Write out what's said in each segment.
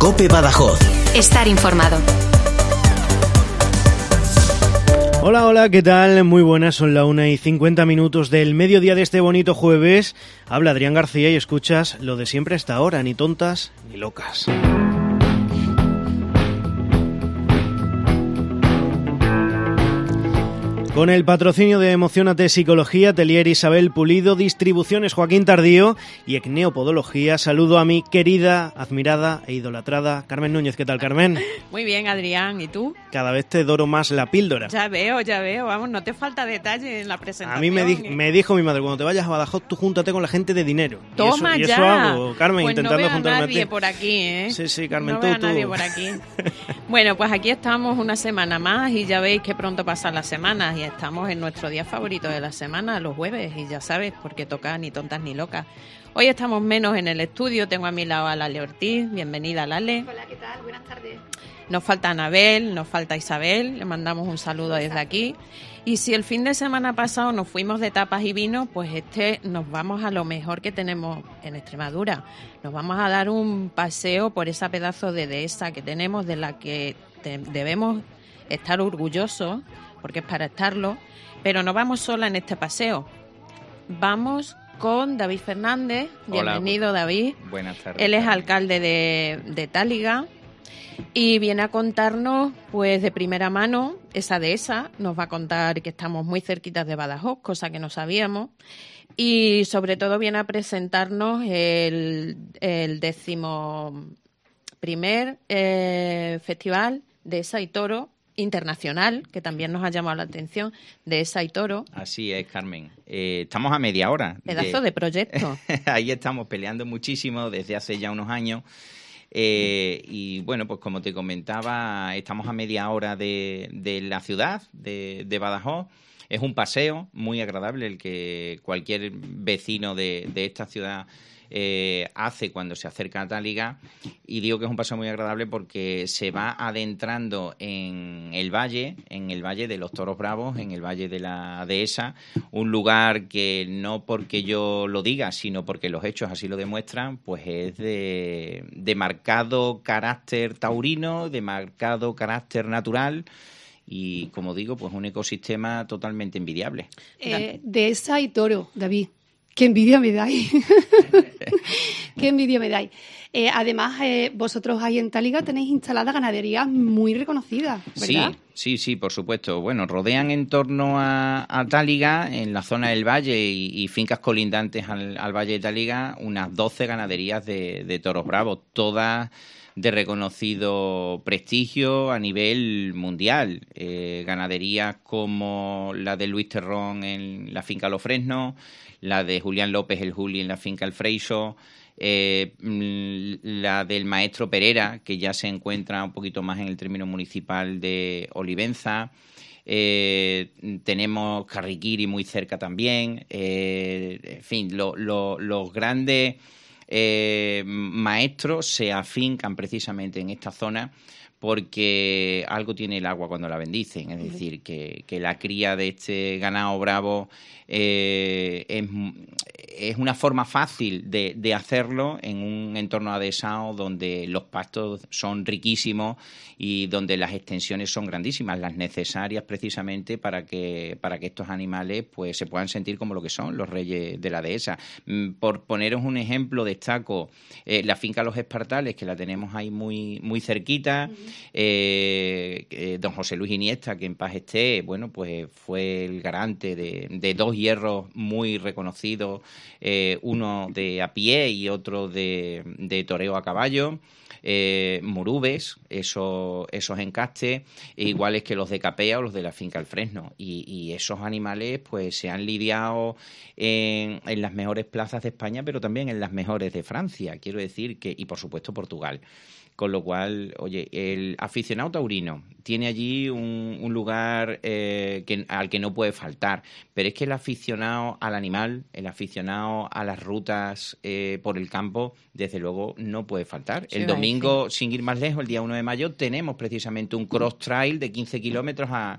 COPE Badajoz. Estar informado. Hola, ¿qué tal? Muy buenas, son la 1:50 del mediodía de este bonito jueves. Habla Adrián García y escuchas lo de siempre hasta ahora, ni tontas ni locas. Con el patrocinio de Emociónate Psicología, Atelier Isabel Pulido, Distribuciones Joaquín Tardío y Ecneopodología, saludo a mi querida, admirada e idolatrada Carmen Núñez. ¿Qué tal, Carmen? Muy bien, Adrián. ¿Y tú? Cada vez te doro más la píldora. Ya veo. Vamos, no te falta detalle en la presentación. A mí me dijo mi madre, cuando te vayas a Badajoz, tú júntate con la gente de dinero. Toma y ya. eso hago, Carmen, pues intentando no juntarme a nadie a ti. por aquí, ¿eh? Sí, Carmen, no tú. veo a nadie por aquí. Bueno, pues aquí estamos una semana más y ya veis que pronto pasan las semanas y estamos en nuestro día favorito de la semana, los jueves, y ya sabes, porque toca ni tontas ni locas. Hoy estamos menos en el estudio, tengo a mi lado a Lale Ortiz. Bienvenida, Lale. Hola, ¿qué tal? Buenas tardes. Nos falta Anabel, nos falta Isabel, le mandamos un saludo desde aquí. Y si el fin de semana pasado nos fuimos de tapas y vino, pues nos vamos a lo mejor que tenemos en Extremadura. Nos vamos a dar un paseo por esa pedazo de dehesa que tenemos, de la que debemos estar orgullosos, porque es para estarlo. Pero no vamos sola en este paseo. Vamos con David Fernández. Bienvenido, Hola, David. Buenas tardes. Él es alcalde de Táliga y viene a contarnos, pues, de primera mano esa dehesa. nos va a contar que estamos muy cerquitas de Badajoz, cosa que no sabíamos, y sobre todo viene a presentarnos el 11º Festival Dehesa y Toro Internacional, que también nos ha llamado la atención, Dehesa y Toro. Así es, Carmen. Estamos a media hora. Pedazo de proyecto. Ahí estamos peleando muchísimo desde hace ya unos años. Y bueno, pues como te comentaba, estamos a media hora de la ciudad, de Badajoz. Es un paseo muy agradable el que cualquier vecino de esta ciudad hace cuando se acerca a Táliga, y digo que es un paseo muy agradable porque se va adentrando en el valle de los Toros Bravos, en el valle de la Dehesa, un lugar que no porque yo lo diga, sino porque los hechos así lo demuestran, pues es de marcado carácter taurino, de marcado carácter natural. Y, como digo, pues un ecosistema totalmente envidiable. Dehesa y Toro, David. ¡Qué envidia me dais! ¡Qué envidia me dais! Además, vosotros ahí en Táliga tenéis instaladas ganaderías muy reconocidas, ¿verdad? Sí, por supuesto. Bueno, rodean en torno a Táliga, en la zona del valle y fincas colindantes al valle de Táliga, unas 12 ganaderías de toros bravos, todas de reconocido prestigio a nivel mundial. Ganaderías como la de Luis Terrón en la finca Los Fresnos, la de Julián López el Juli en la finca El Freixo, la del maestro Pereira, que ya se encuentra un poquito más en el término municipal de Olivenza. Tenemos Carriquiri muy cerca también. En fin, los grandes maestros se afincan precisamente en esta zona porque algo tiene el agua cuando la bendicen, es decir, que la cría de este ganado bravo es una forma fácil de hacerlo en un entorno adhesado donde los pastos son riquísimos y donde las extensiones son grandísimas, las necesarias precisamente para que estos animales pues se puedan sentir como lo que son, los reyes de la dehesa. Por poneros un ejemplo, destaco la finca Los Espartales, que la tenemos ahí muy cerquita. Don José Luis Iniesta, que en paz esté, bueno, pues fue el garante de dos hierros muy reconocidos, uno de a pie y otro de toreo a caballo. Murubes, esos encastes, iguales que los de Capea o los de la finca El Fresno, y esos animales pues se han lidiado en las mejores plazas de España, pero también en las mejores de Francia, quiero decir que, y por supuesto Portugal. Con lo cual, oye, el aficionado taurino tiene allí un lugar al que no puede faltar, pero es que el aficionado al animal, el aficionado a las rutas por el campo, desde luego no puede faltar. El domingo, sin ir más lejos, el día 1 de mayo, tenemos precisamente un cross trail de 15 kilómetros a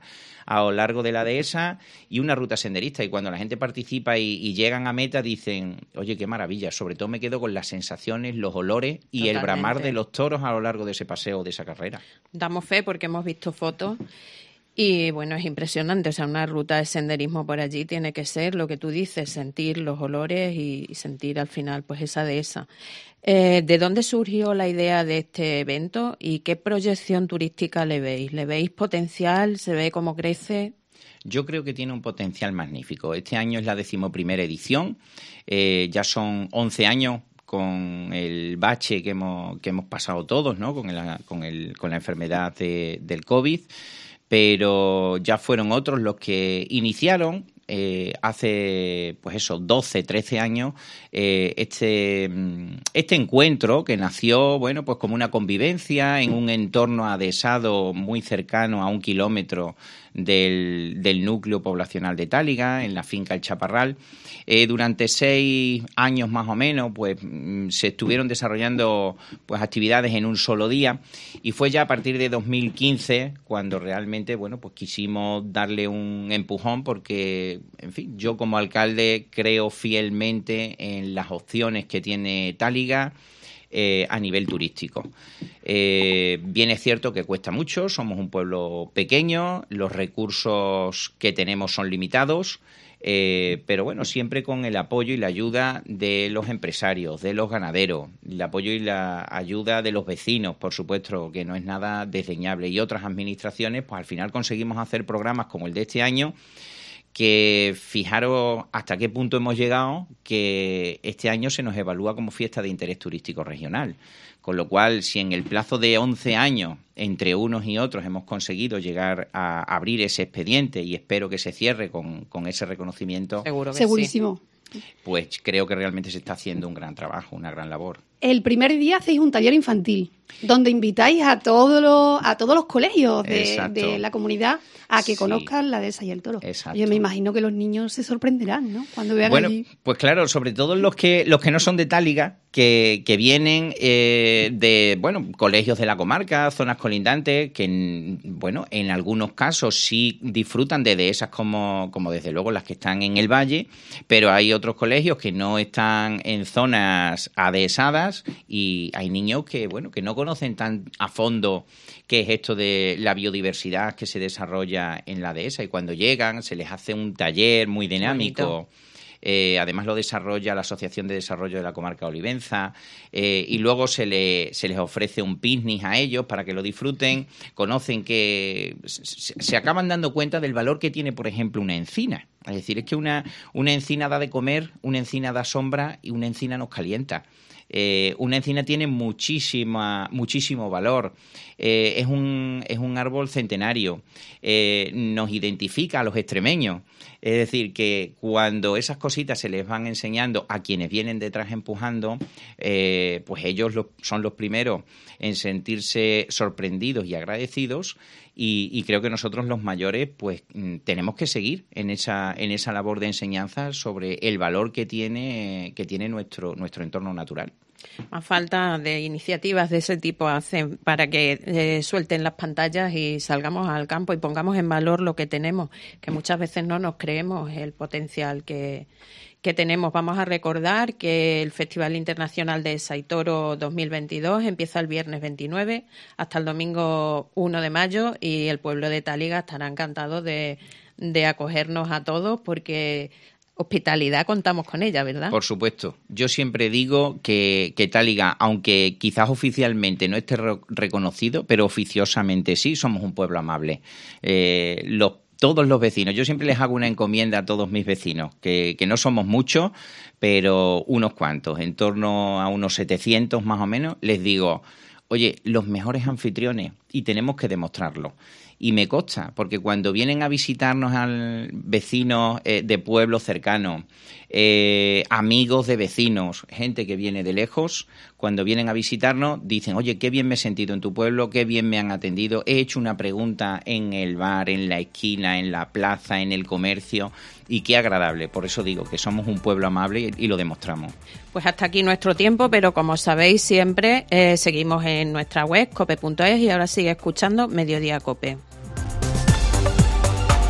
a lo largo de la dehesa y una ruta senderista. Y cuando la gente participa y llegan a meta dicen, oye, qué maravilla. Sobre todo me quedo con las sensaciones, los olores y Totalmente. el bramar de los toros a lo largo de ese paseo, de esa carrera. Damos fe porque hemos visto fotos y, bueno, es impresionante. O sea, una ruta de senderismo por allí tiene que ser lo que tú dices, sentir los olores y sentir al final pues esa dehesa. ¿De dónde surgió la idea de este evento y qué proyección turística le veis? ¿Le veis potencial? ¿Se ve cómo crece? Yo creo que tiene un potencial magnífico. Este año es la 11ª edición. Ya son 11 años con el bache que hemos pasado todos, ¿no? con la enfermedad del COVID, pero ya fueron otros los que iniciaron hace, pues eso, 12, 13 años, este encuentro que nació, bueno, pues como una convivencia en un entorno adhesado muy cercano a 1 kilómetro del núcleo poblacional de Táliga, en la finca El Chaparral. Durante 6 años más o menos, pues se estuvieron desarrollando pues actividades en un solo día, y fue ya a partir de 2015 cuando realmente, bueno, pues quisimos darle un empujón porque, en fin, yo como alcalde creo fielmente en las opciones que tiene Táliga a nivel turístico. Bien es cierto que cuesta mucho, somos un pueblo pequeño, los recursos que tenemos son limitados, pero bueno, siempre con el apoyo y la ayuda de los empresarios, de los ganaderos, el apoyo y la ayuda de los vecinos, por supuesto, que no es nada desdeñable, y otras administraciones, pues al final conseguimos hacer programas como el de este año, que fijaros hasta qué punto hemos llegado, que este año se nos evalúa como fiesta de interés turístico regional. Con lo cual, si en el plazo de 11 años, entre unos y otros, hemos conseguido llegar a abrir ese expediente, y espero que se cierre con ese reconocimiento, Seguro que Segurísimo. pues creo que realmente se está haciendo un gran trabajo, una gran labor. El primer día hacéis un taller infantil, donde invitáis a todos los colegios de la comunidad a que conozcan la dehesa y el toro. Exacto. Yo me imagino que los niños se sorprenderán, ¿no? Cuando vean Bueno, allí. pues claro, sobre todo los que no son de Táliga, que vienen de, bueno, colegios de la comarca, zonas colindantes, que, en algunos casos sí disfrutan de dehesas como desde luego las que están en el valle, pero hay otros colegios que no están en zonas adhesadas, y hay niños que no conocen tan a fondo qué es esto de la biodiversidad que se desarrolla en la dehesa, y cuando llegan se les hace un taller muy dinámico. Además lo desarrolla la Asociación de Desarrollo de la Comarca Olivenza, y luego se les ofrece un picnic a ellos para que lo disfruten. Conocen que se acaban dando cuenta del valor que tiene, por ejemplo, una encina. Es decir, es que una encina da de comer, una encina da sombra y una encina nos calienta. Una encina tiene muchísimo valor. Es un árbol centenario. Nos identifica a los extremeños. Es decir, que cuando esas cositas se les van enseñando a quienes vienen detrás empujando, pues ellos son los primeros en sentirse sorprendidos y agradecidos, y creo que nosotros los mayores pues tenemos que seguir en esa labor de enseñanza sobre el valor que tiene nuestro entorno natural. Más falta de iniciativas de ese tipo hacen para que suelten las pantallas y salgamos al campo y pongamos en valor lo que tenemos, que muchas veces no nos creemos el potencial que tenemos. Vamos a recordar que el Festival Internacional de Dehesa y Toro 2022 empieza el viernes 29 hasta el domingo 1 de mayo, y el pueblo de Táliga estará encantado de acogernos a todos, porque hospitalidad contamos con ella, ¿verdad? Por supuesto. Yo siempre digo que Táliga, aunque quizás oficialmente no esté reconocido, pero oficiosamente sí, somos un pueblo amable. Todos los vecinos, yo siempre les hago una encomienda a todos mis vecinos, que no somos muchos, pero unos cuantos, en torno a unos 700 más o menos, les digo, oye, los mejores anfitriones, y tenemos que demostrarlo. Y me consta, porque cuando vienen a visitarnos vecinos de pueblos cercanos, amigos de vecinos, gente que viene de lejos, cuando vienen a visitarnos dicen, oye, qué bien me he sentido en tu pueblo, qué bien me han atendido, he hecho una pregunta en el bar, en la esquina, en la plaza, en el comercio, y qué agradable. Por eso digo que somos un pueblo amable y lo demostramos. Pues hasta aquí nuestro tiempo, pero como sabéis siempre seguimos en nuestra web cope.es, y ahora sigue escuchando Mediodía Cope.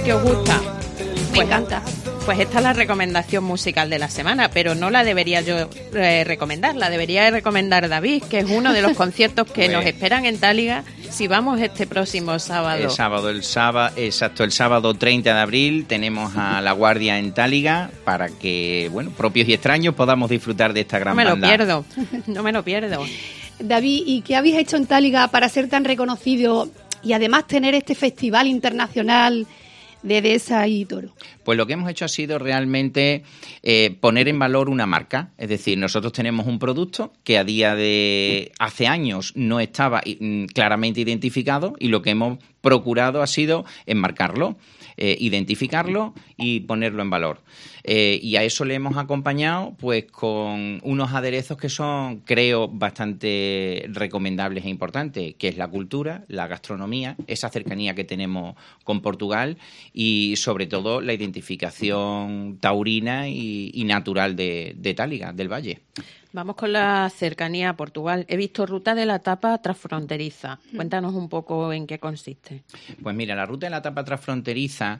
música que os gusta. Me encanta. Pues esta es la recomendación musical de la semana, pero no la debería yo recomendar, la debería recomendar David, que es uno de los conciertos que nos esperan en Táliga si vamos este próximo sábado. El sábado 30 de abril tenemos a La Guardia en Táliga para que, bueno, propios y extraños podamos disfrutar de esta gran banda. No me lo pierdo. David, ¿y qué habéis hecho en Táliga para ser tan reconocido y además tener este festival internacional de dehesa y toro? Pues lo que hemos hecho ha sido realmente poner en valor una marca. Es decir, nosotros tenemos un producto que a día de hace años no estaba claramente identificado y lo que hemos procurado ha sido enmarcarlo, identificarlo y ponerlo en valor. Y a eso le hemos acompañado pues con unos aderezos que son, creo, bastante recomendables e importantes, que es la cultura, la gastronomía, esa cercanía que tenemos con Portugal y sobre todo la identificación taurina y natural de Táliga, del Valle. Vamos con la cercanía a Portugal. He visto ruta de la tapa transfronteriza. Cuéntanos un poco en qué consiste. Pues mira, la ruta de la tapa transfronteriza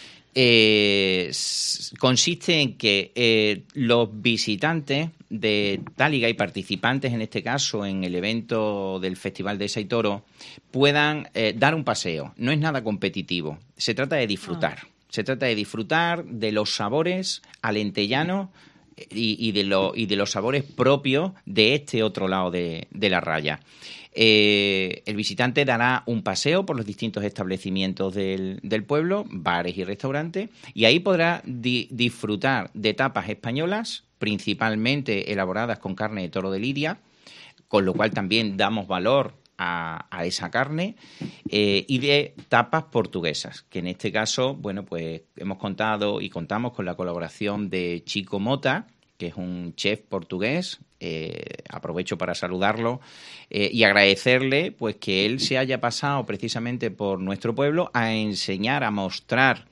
consiste en que los visitantes de Táliga y participantes, en este caso, en el evento del Festival de Dehesa y Toro, puedan dar un paseo. No es nada competitivo. Se trata de disfrutar. Se trata de disfrutar de los sabores alentellanos y de los sabores propios de este otro lado de la raya. El visitante dará un paseo por los distintos establecimientos del pueblo, bares y restaurantes, y ahí podrá disfrutar de tapas españolas, principalmente elaboradas con carne de toro de lidia, con lo cual también damos valor a esa carne, y de tapas portuguesas, que en este caso, bueno, pues hemos contado y contamos con la colaboración de Chico Mota, que es un chef portugués. Aprovecho para saludarlo y agradecerle pues que él se haya pasado precisamente por nuestro pueblo a enseñar, a mostrar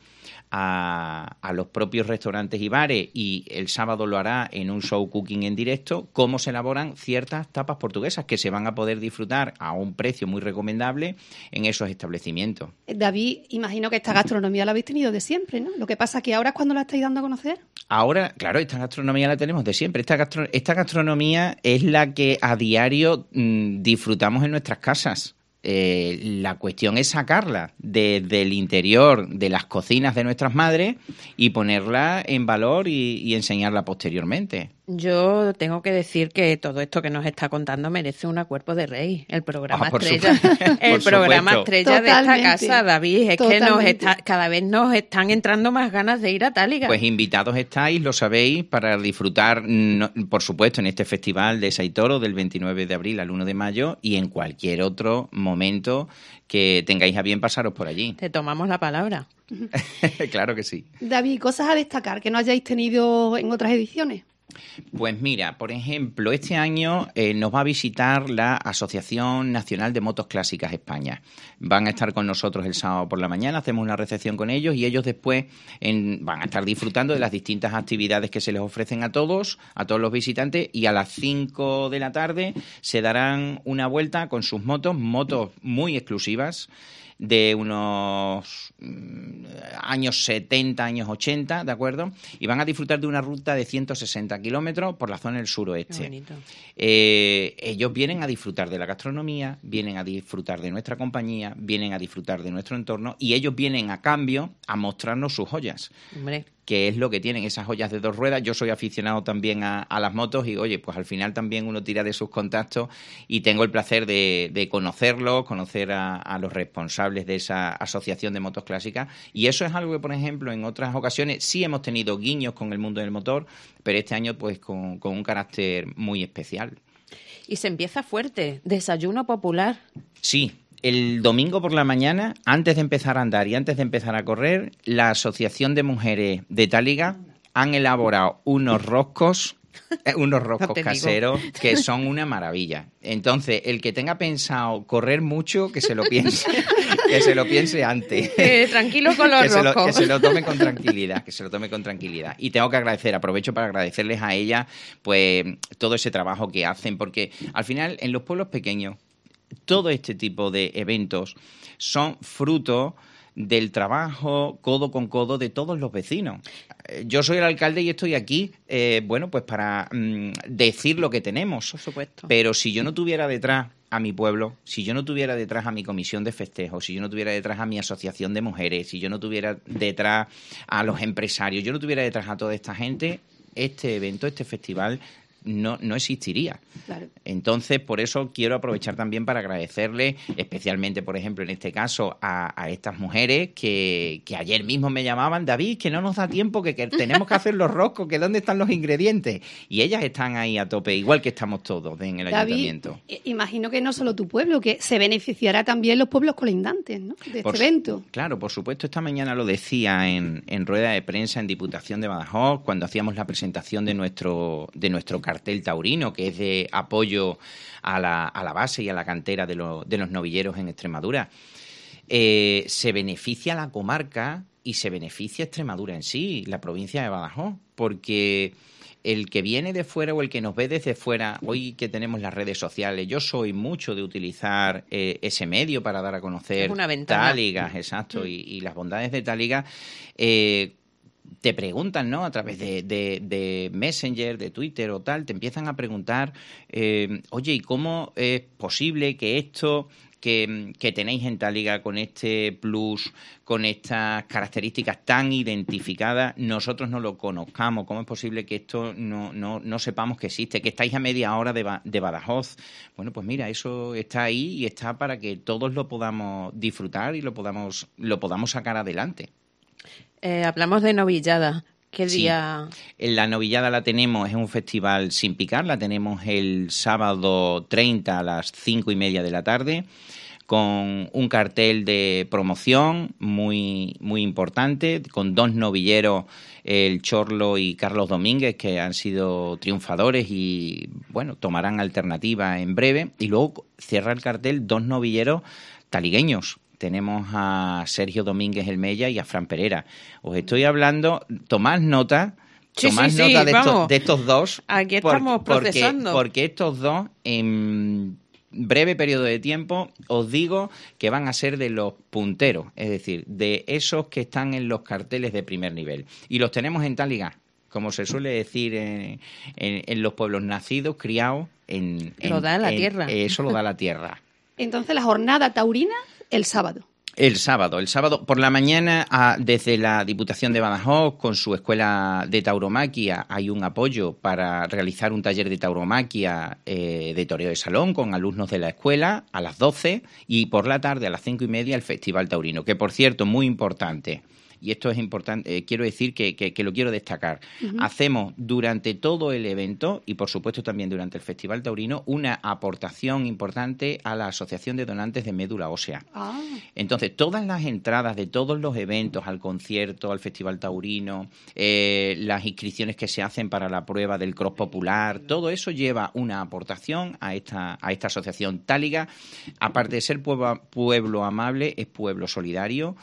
a los propios restaurantes y bares, y el sábado lo hará en un show cooking en directo, cómo se elaboran ciertas tapas portuguesas que se van a poder disfrutar a un precio muy recomendable en esos establecimientos. David, imagino que esta gastronomía la habéis tenido de siempre, ¿no? Lo que pasa es que ahora es cuando la estáis dando a conocer. Ahora, claro, esta gastronomía la tenemos de siempre. Esta gastronomía es la que a diario disfrutamos en nuestras casas. La cuestión es sacarla desde el interior de las cocinas de nuestras madres y ponerla en valor y enseñarla posteriormente. Yo tengo que decir que todo esto que nos está contando merece una cuerpo de rey, el programa estrella, estrella de esta casa, David. Es que cada vez nos están entrando más ganas de ir a Táliga. Pues invitados estáis, lo sabéis, para disfrutar, por supuesto, en este festival de Dehesa y Toro del 29 de abril al 1 de mayo y en cualquier otro momento que tengáis a bien pasaros por allí. Te tomamos la palabra. Claro que sí. David, cosas a destacar que no hayáis tenido en otras ediciones. Pues mira, por ejemplo, este año nos va a visitar la Asociación Nacional de Motos Clásicas España. Van a estar con nosotros el sábado por la mañana, hacemos una recepción con ellos y ellos después van a estar disfrutando de las distintas actividades que se les ofrecen a todos los visitantes, y a las 5 de la tarde se darán una vuelta con sus motos muy exclusivas, de unos años 70, años 80, ¿de acuerdo? Y van a disfrutar de una ruta de 160 kilómetros por la zona del suroeste. Qué bonito. Ellos vienen a disfrutar de la gastronomía, vienen a disfrutar de nuestra compañía, vienen a disfrutar de nuestro entorno, y ellos vienen a cambio a mostrarnos sus joyas. Hombre, que es lo que tienen esas joyas de dos ruedas. Yo soy aficionado también a las motos y, oye, pues al final también uno tira de sus contactos y tengo el placer de conocerlos, conocer a los responsables de esa asociación de motos clásicas, y eso es algo que, por ejemplo, en otras ocasiones sí hemos tenido guiños con el mundo del motor, pero este año pues con un carácter muy especial. Y se empieza fuerte, desayuno popular. Sí. El domingo por la mañana, antes de empezar a andar y antes de empezar a correr, la Asociación de Mujeres de Táliga han elaborado unos roscos caseros que son una maravilla. Entonces, el que tenga pensado correr mucho, que se lo piense, antes. Tranquilo con los roscos. Que se lo tome con tranquilidad, Y tengo que aprovecho para agradecerles a ellas, pues, todo ese trabajo que hacen, porque al final, en los pueblos pequeños, todo este tipo de eventos son fruto del trabajo codo con codo de todos los vecinos. Yo soy el alcalde y estoy aquí, pues para decir lo que tenemos. Por supuesto. Pero si yo no tuviera detrás a mi pueblo, si yo no tuviera detrás a mi comisión de festejos, si yo no tuviera detrás a mi asociación de mujeres, si yo no tuviera detrás a los empresarios, yo no tuviera detrás a toda esta gente, este evento, este festival no existiría. Claro. Entonces, por eso quiero aprovechar también para agradecerle, especialmente, por ejemplo, en este caso, a estas mujeres que ayer mismo me llamaban: David, que no nos da tiempo, que tenemos que hacer los roscos, que dónde están los ingredientes. Y ellas están ahí a tope, igual que estamos todos en el David, ayuntamiento. Imagino que no solo tu pueblo, que se beneficiará también los pueblos colindantes, ¿no?, de este evento. Claro, por supuesto. Esta mañana lo decía en rueda de prensa en Diputación de Badajoz, cuando hacíamos la presentación de nuestro cartel taurino, que es de apoyo a la base y a la cantera de los novilleros en Extremadura. Se beneficia la comarca y se beneficia Extremadura en sí, la provincia de Badajoz, porque el que viene de fuera o el que nos ve desde fuera, hoy que tenemos las redes sociales, yo soy mucho de utilizar ese medio para dar a conocer Táligas, exacto, y las bondades de Táligas. Te preguntan, ¿no?, a través de Messenger, de Twitter o tal, te empiezan a preguntar, oye, ¿y cómo es posible que esto que tenéis en Táliga, con este plus, con estas características tan identificadas, nosotros no lo conozcamos? ¿Cómo es posible que esto no sepamos que existe, que estáis a media hora de Badajoz? Bueno, pues mira, eso está ahí y está para que todos lo podamos disfrutar y lo podamos sacar adelante. Hablamos de novillada. ¿Qué Sí. día? La novillada la tenemos, es un festival sin picar, la tenemos el sábado 30 a las 5:30 de la tarde, con un cartel de promoción muy, muy importante, con 2 novilleros, el Chorlo y Carlos Domínguez, que han sido triunfadores y, bueno, tomarán alternativa en breve. Y luego cierra el cartel 2 novilleros taligueños. Tenemos a Sergio Domínguez El Mella y a Fran Pereira. Os estoy hablando, tomad nota Sí, de estos dos. Aquí estamos procesando. Porque estos dos, en breve periodo de tiempo, os digo que van a ser de los punteros, es decir, de esos que están en los carteles de primer nivel. Y los tenemos en Táliga, como se suele decir en los pueblos, nacidos, criados Lo da la tierra. Eso lo da la tierra. Entonces, la jornada taurina el sábado. El sábado por la mañana, desde la Diputación de Badajoz, con su escuela de tauromaquia, hay un apoyo para realizar un taller de tauromaquia de toreo de salón con alumnos de la escuela a las 12, y por la tarde a las 5:30 el Festival Taurino, que por cierto, muy importante. Y esto es importante, quiero decir que lo quiero destacar. Uh-huh. Hacemos durante todo el evento, y por supuesto también durante el Festival Taurino, una aportación importante a la Asociación de Donantes de Médula Ósea. Ah. Entonces, todas las entradas de todos los eventos, al concierto, al Festival Taurino, las inscripciones que se hacen para la prueba del cross popular, todo eso lleva una aportación a esta asociación. Táliga, aparte de ser pueblo amable, es pueblo solidario.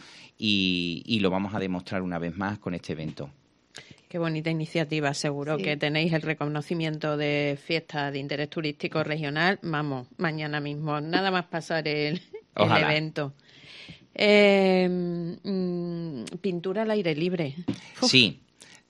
Y lo vamos a demostrar una vez más con este evento. Qué bonita iniciativa, seguro sí. Que tenéis el reconocimiento de fiesta de interés turístico regional. Vamos, mañana mismo, nada más pasar el evento. Pintura al aire libre. Uf. Sí.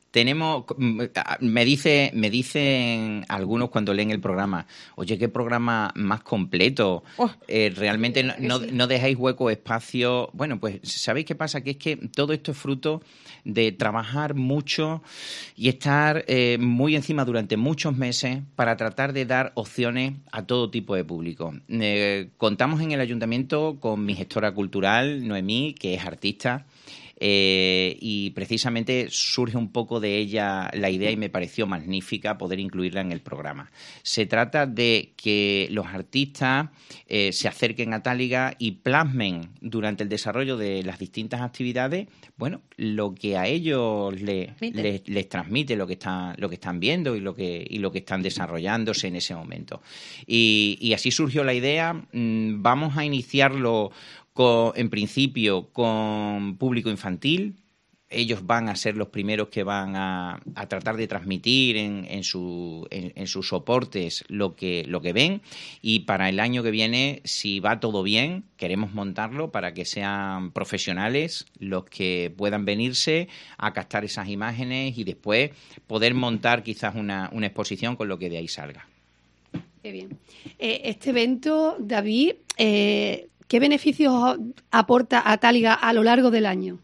Me dicen algunos cuando leen el programa, oye, qué programa más completo, realmente no dejáis hueco, espacio. Bueno, pues ¿sabéis qué pasa? Que es que todo esto es fruto de trabajar mucho y estar muy encima durante muchos meses para tratar de dar opciones a todo tipo de público. Contamos en el ayuntamiento con mi gestora cultural, Noemí, que es artista. Y precisamente surge un poco de ella la idea y me pareció magnífica poder incluirla en el programa. Se trata de que los artistas se acerquen a Táliga y plasmen durante el desarrollo de las distintas actividades, bueno, lo que a ellos les transmite, lo que están viendo y lo que están desarrollándose en ese momento. Y así surgió la idea. Vamos a iniciarlo en principio con público infantil, ellos van a ser los primeros que van a tratar de transmitir en sus soportes lo que ven, y para el año que viene, si va todo bien, queremos montarlo para que sean profesionales los que puedan venirse a captar esas imágenes y después poder montar quizás una exposición con lo que de ahí salga. Qué bien. Este evento, David, ¿qué beneficios aporta a Táliga a lo largo del año?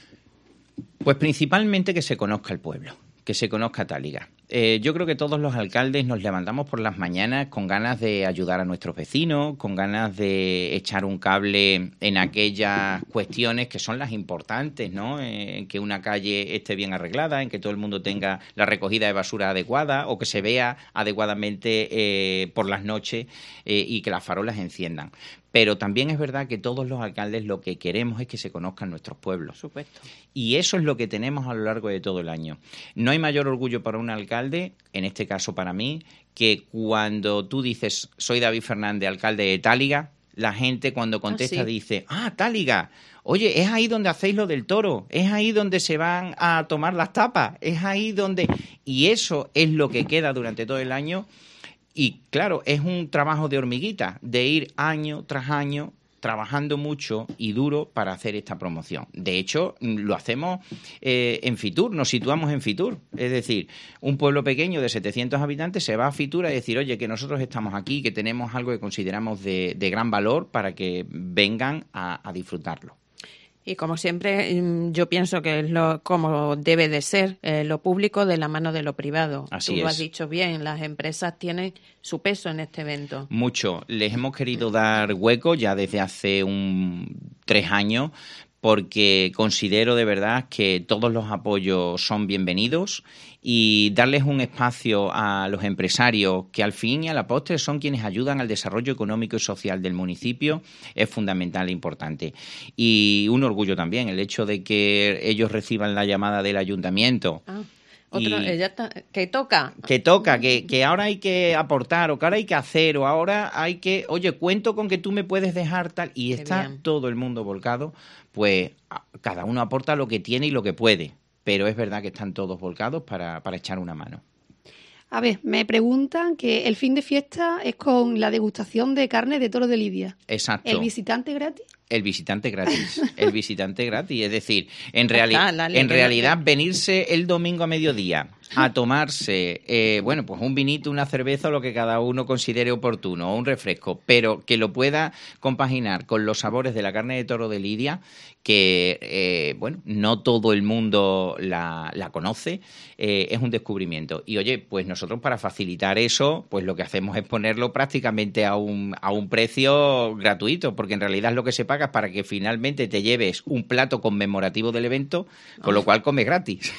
Pues principalmente que se conozca el pueblo, que se conozca Táliga. Yo creo que todos los alcaldes nos levantamos por las mañanas con ganas de ayudar a nuestros vecinos, con ganas de echar un cable en aquellas cuestiones que son las importantes, ¿no? En que una calle esté bien arreglada, en que todo el mundo tenga la recogida de basura adecuada o que se vea adecuadamente por las noches y que las farolas enciendan. Pero también es verdad que todos los alcaldes lo que queremos es que se conozcan nuestros pueblos. Por supuesto. Y eso es lo que tenemos a lo largo de todo el año. No hay mayor orgullo para un alcalde, en este caso para mí, que cuando tú dices, soy David Fernández, alcalde de Táliga, la gente cuando contesta dice, Táliga, oye, es ahí donde hacéis lo del toro, es ahí donde se van a tomar las tapas, es ahí donde... Y eso es lo que queda durante todo el año. Y claro, es un trabajo de hormiguita, de ir año tras año trabajando mucho y duro para hacer esta promoción. De hecho, lo hacemos en Fitur, nos situamos en Fitur. Es decir, un pueblo pequeño de 700 habitantes se va a Fitur a decir, oye, que nosotros estamos aquí, que tenemos algo que consideramos de gran valor para que vengan a disfrutarlo. Y como siempre, yo pienso que es como debe de ser, lo público de la mano de lo privado. Así Tú lo es. has dicho bien, las empresas tienen su peso en este evento. Mucho. Les hemos querido dar hueco ya desde hace 3 años, porque considero de verdad que todos los apoyos son bienvenidos y darles un espacio a los empresarios que al fin y a la postre son quienes ayudan al desarrollo económico y social del municipio es fundamental e importante. Y un orgullo también el hecho de que ellos reciban la llamada del ayuntamiento. Que toca. Que ahora hay que aportar, o que ahora hay que hacer, o ahora hay que, oye, cuento con que tú me puedes dejar tal, y está bien. todo el mundo volcado, pues cada uno aporta lo que tiene y lo que puede, pero es verdad que están todos volcados para echar una mano. A ver, me preguntan que el fin de fiesta es con la degustación de carne de toro de Lidia. Exacto. ¿El visitante gratis? El visitante gratis, es decir, en realidad venirse el domingo a mediodía a tomarse, pues un vinito, una cerveza o lo que cada uno considere oportuno, o un refresco, pero que lo pueda compaginar con los sabores de la carne de toro de Lidia, que, no todo el mundo la conoce, es un descubrimiento. Y oye, pues nosotros para facilitar eso, pues lo que hacemos es ponerlo prácticamente a un precio gratuito, porque en realidad es lo que se paga para que finalmente te lleves un plato conmemorativo del evento, con lo cual comes gratis.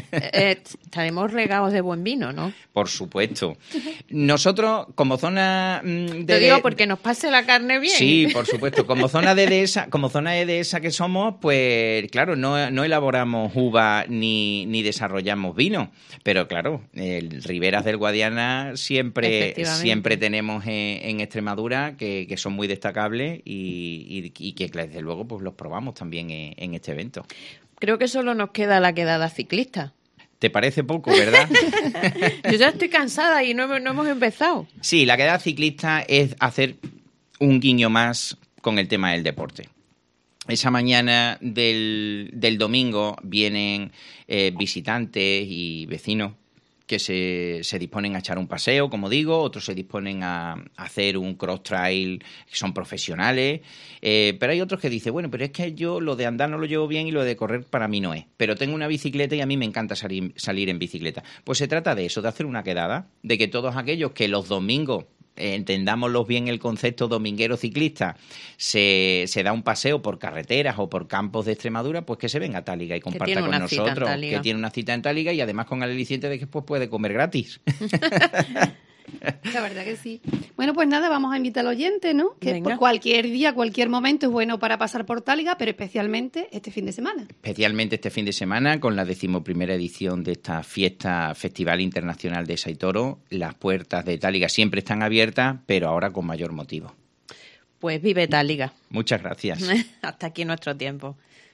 Estaremos regados de buen vino, ¿no? Por supuesto. Nosotros, como zona Te digo porque nos pase la carne bien. Sí, por supuesto. Como zona de dehesa que somos, pues claro, no elaboramos uva ni desarrollamos vino. Pero claro, el Riberas del Guadiana siempre tenemos en Extremadura que son muy destacables y que desde luego pues los probamos también en este evento. Creo que solo nos queda la quedada ciclista. ¿Te parece poco, verdad? Yo ya estoy cansada y no hemos empezado. Sí, la quedada ciclista es hacer un guiño más con el tema del deporte. Esa mañana del domingo vienen visitantes y vecinos que se disponen a echar un paseo, como digo, otros se disponen a hacer un cross trail, que son profesionales, pero hay otros que dicen, bueno, pero es que yo lo de andar no lo llevo bien y lo de correr para mí no es, pero tengo una bicicleta y a mí me encanta salir en bicicleta. Pues se trata de eso, de hacer una quedada, de que todos aquellos que los domingos, entendámoslo bien el concepto dominguero ciclista, se da un paseo por carreteras o por campos de Extremadura, pues que se venga a Táliga y comparta con nosotros, que tiene una cita en Táliga y además con el aliciente de que pues puede comer gratis. La verdad que sí. Bueno, pues nada, vamos a invitar al oyente, ¿no? Que Venga. por cualquier día, cualquier momento es bueno para pasar por Táliga, pero especialmente este fin de semana. Especialmente este fin de semana, con la 11ª edición de esta fiesta Festival Internacional de Esa y Toro. Las puertas de Táliga siempre están abiertas, pero ahora con mayor motivo. Pues vive Táliga. Muchas gracias. Hasta aquí nuestro tiempo.